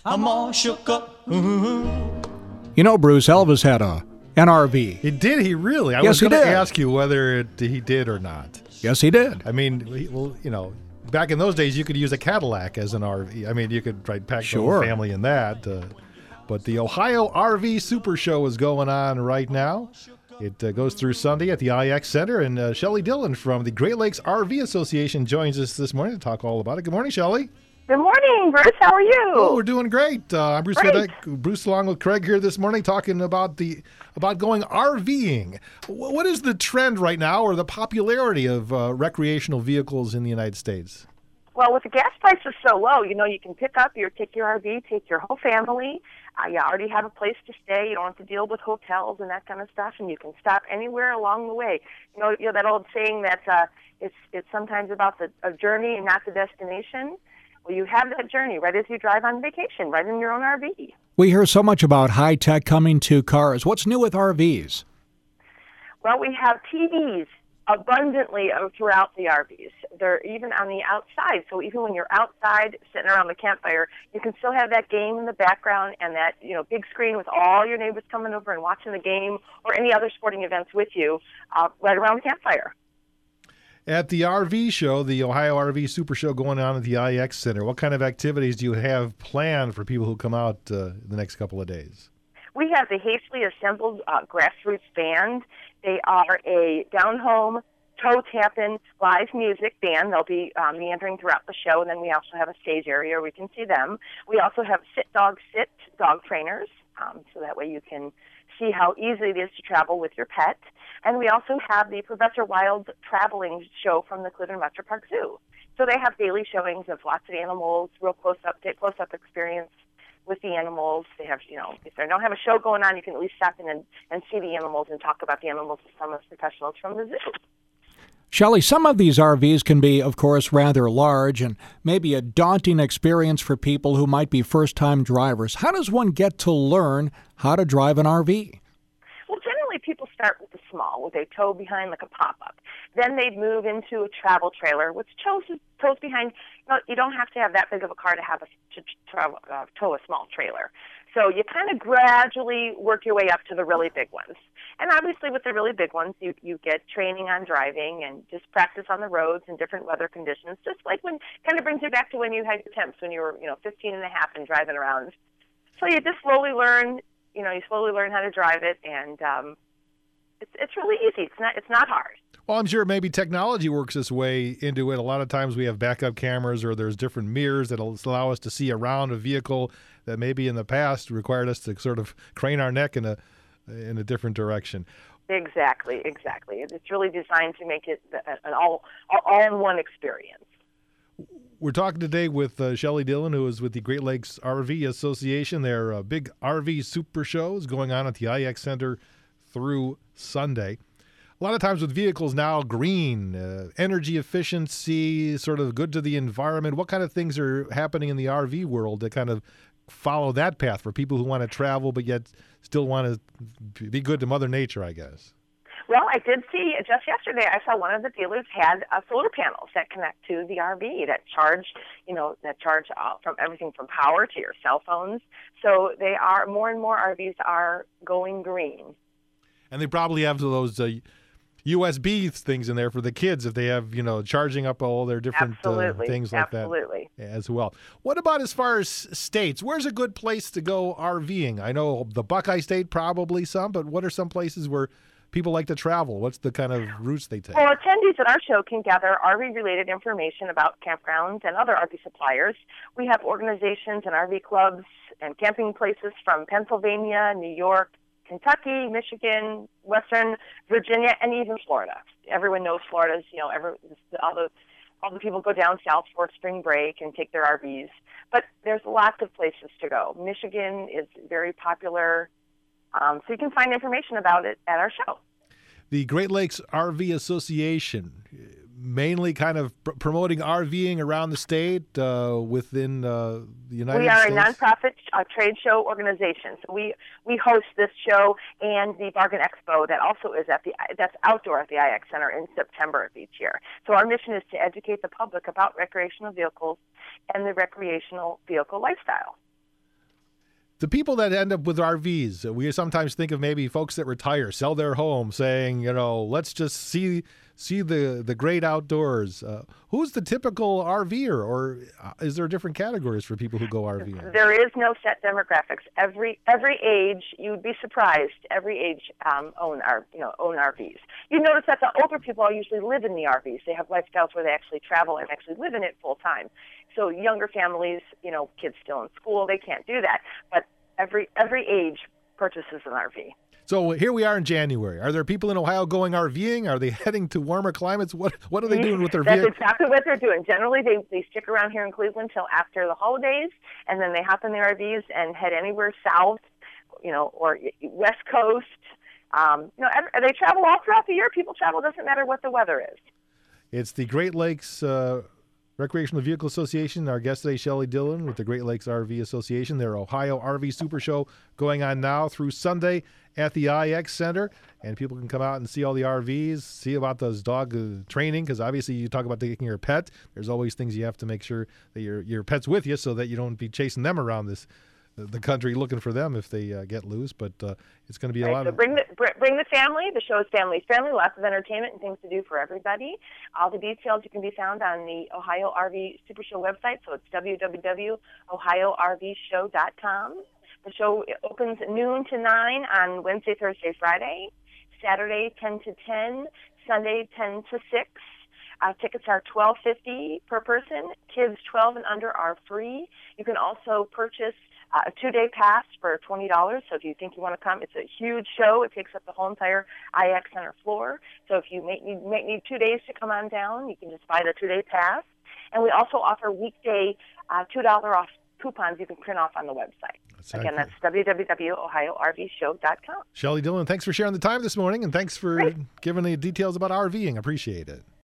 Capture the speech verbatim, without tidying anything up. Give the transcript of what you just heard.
I'm all shook up. Ooh. You know, Bruce, Elvis had a an R V. He did, he really? I Yes, was he going to did. ask you whether it, he did or not. Yes, he did. I mean, he- well, you know, back in those days, you could use a Cadillac as an R V. I mean, you could right, pack the whole Sure. family in that. Uh, but the Ohio R V Super Show is going on right now. It uh, goes through Sunday at the I X Center, and uh, Shelley Dillon from the Great Lakes R V Association joins us this morning to talk all about it. Good morning, Shelley. Good morning, Bruce. How are you? Oh, we're doing great. Uh, I'm Bruce Great. Vidic, Bruce along with Craig here this morning talking about the about going RVing. Wh- What is the trend right now or the popularity of uh, recreational vehicles in the United States? Well, with the gas prices so low, you know, you can pick up your, take your R V, take your whole family. Uh, you already have a place to stay. You don't have to deal with hotels and that kind of stuff, and you can stop anywhere along the way. You know, you know that old saying that uh, it's it's sometimes about the a journey and not the destination. Well, you have that journey right as you drive on vacation, right in your own R V. We hear so much about high tech coming to cars. What's new with R Vs? Well, we have T Vs abundantly throughout the R Vs. They're even on the outside. So even when you're outside sitting around the campfire, you can still have that game in the background and that, you know, big screen with all your neighbors coming over and watching the game or any other sporting events with you uh, right around the campfire. At the R V show, the Ohio R V Super Show going on at the I X Center, what kind of activities do you have planned for people who come out uh, the next couple of days? We have the hastily assembled uh, grassroots band. They are a down-home, toe-tapping live music band. They'll be um, meandering throughout the show, and then we also have a stage area where we can see them. We also have sit-dog-sit dog trainers, um, so that way you can see how easy it is to travel with your pet. And we also have the Professor Wild traveling show from the Cleveland Metro Park Zoo. So they have daily showings of lots of animals, real close-up, close-up experience with the animals. They have, you know, if they don't have a show going on, you can at least stop in and, and see the animals and talk about the animals with some of the professionals from the zoo. Shelley, some of these R Vs can be, of course, rather large and maybe a daunting experience for people who might be first-time drivers. How does one get to learn how to drive an R V? Well, generally people start with the small, with a tow behind like a pop-up. Then they'd move into a travel trailer, which tows, tows behind. You know, you don't have to have that big of a car to have a to travel, uh, tow a small trailer. So you kind of gradually work your way up to the really big ones. And obviously with the really big ones, you, you get training on driving and just practice on the roads in different weather conditions, just like when, kind of brings you back to when you had your temps when you were, you know, fifteen and a half and driving around. So you just slowly learn, you know, you slowly learn how to drive it, and um, it's it's really easy. It's not it's not hard. Well, I'm sure maybe technology works its way into it. A lot of times we have backup cameras or there's different mirrors that allow us to see around a vehicle that maybe in the past required us to sort of crane our neck in a in a different direction. Exactly, exactly. It's really designed to make it an all all-in-one experience. We're talking today with uh, Shelley Dillon, who is with the Great Lakes R V Association. Their uh, big R V Super Show is going on at the I X Center through Sunday. A lot of times with vehicles now, green, uh, energy efficiency, sort of good to the environment. What kind of things are happening in the R V world that kind of follow that path for people who want to travel but yet still want to be good to Mother Nature, I guess? Well, I did see just yesterday. I saw one of the dealers had uh, solar panels that connect to the R V that charge, you know, that charge uh, from everything from power to your cell phones. So they are more and more R Vs are going green. And they probably have those uh, U S B things in there for the kids if they have, you know, charging up all their different uh, things like Absolutely. that as well. What about as far as states? Where's a good place to go RVing? I know the Buckeye State probably some, but what are some places where people like to travel? What's the kind of routes they take? Well, attendees at our show can gather R V-related information about campgrounds and other R V suppliers. We have organizations and R V clubs and camping places from Pennsylvania, New York, Kentucky, Michigan, Western Virginia, and even Florida. Everyone knows Florida's, you know, every, all the all the people go down south for spring break and take their R Vs. But there's lots of places to go. Michigan is very popular, um, so you can find information about it at our show. The Great Lakes R V Association, mainly kind of pr- promoting RVing around the state uh, within uh, the United We are States? a nonprofit uh, trade show organization, so we, we host this show and the Bargain Expo that also is at the that's outdoor at the I X Center in September of each year. So our mission is to educate the public about recreational vehicles and the recreational vehicle lifestyle. The people that end up with R Vs, we sometimes think of maybe folks that retire, sell their home, saying, you know, let's just see see the, the great outdoors. Uh, who's the typical RVer, or is there different categories for people who go RVing? There is no set demographics. Every every age, you'd be surprised. Every age um, own R, you know own R Vs. You notice that the older people usually live in the R Vs. They have lifestyles where they actually travel and actually live in it full time. So younger families, you know, kids still in school, they can't do that. But every every age purchases an R V. So here we are in January. Are there people in Ohio going RVing? Are they heading to warmer climates? What what are they doing with their That's vehicles? That's exactly what they're doing. Generally, they, they stick around here in Cleveland till after the holidays, and then they hop in their R Vs and head anywhere south, you know, or West Coast. Um, you know, they travel all throughout the year. People travel. Doesn't matter what the weather is. It's the Great Lakes uh, Recreational Vehicle Association. Our guest today, Shelley Dillon with the Great Lakes R V Association. Their Ohio R V Super Show going on now through Sunday at the I X Center, and people can come out and see all the R Vs, see about those dog uh, training, because obviously you talk about taking your pet. There's always things you have to make sure that your your pet's with you, so that you don't be chasing them around this the country looking for them if they uh, get loose. But uh, it's going to be a Right, lot so of bring the br- bring the family. The show is family friendly. Lots of entertainment and things to do for everybody. All the details you can be found on the Ohio R V Super Show website. So it's w w w dot ohio r v show dot com. The show opens noon to nine on Wednesday, Thursday, Friday. Saturday ten to ten. Sunday ten to six. Uh, tickets are twelve fifty per person. Kids twelve and under are free. You can also purchase uh, a two-day pass for twenty dollars. So if you think you want to come, it's a huge show. It takes up the whole entire I X Center floor. So if you may need, may need two days to come on down, you can just buy the two-day pass. And we also offer weekday uh, two dollars off coupons you can print off on the website. That's Again, accurate. that's w w w dot ohio r v show dot com. Shelley Dillon, thanks for sharing the time this morning, and thanks for Great. giving the details about RVing. Appreciate it.